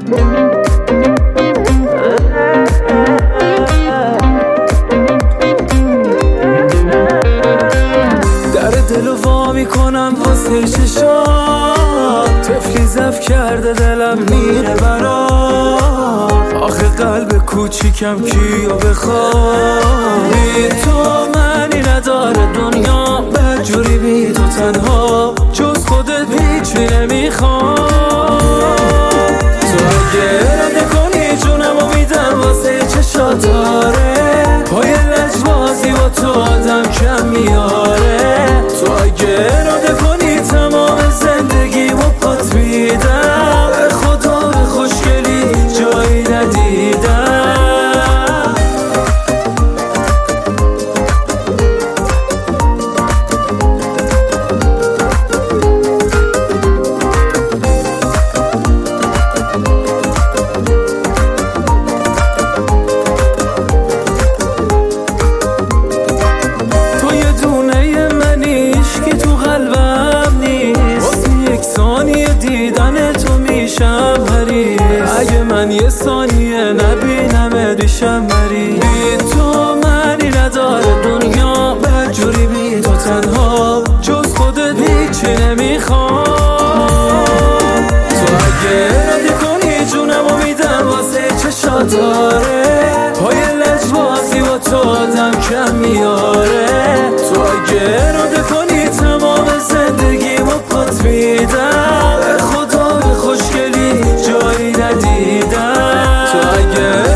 در دلو وا میکنم واسه چشات، طفلی زف کرده دلم میره برات. آخه قلب کوچیکم کیو بخواد، بی تو معنی نداره دنیا، بدجوری بی تو تنها، جز خودت هیچی نمیخواد. تو اگه اراده کنی جونمو میدم واسه چشات، آره پای لجبازی با تو آدم کم میاره. تو اگه اراده کنی تمام زندگیمو پات میدم، به خدا به خوشگلی جایی ندیدم. تو یه دونه منیش که تو قلبم نیست، واسه یک ثانیه دیدن تو میشم حریص. اگه من یه ثانیه نبینم دیشم مریض. بی تو معنی نداره دنیا، بدجوری بی تو تنها، جز خودت هیچی نمیخواد. تو اگه اراده کنی جونمو میدم واسه چشات، آره پای لجبازی با تو آدم کم میاره. تو اگه اراده کنی تمام زندگیمو پات میدم، به خدا به خوشگلی جایی ندیدم. تو اگه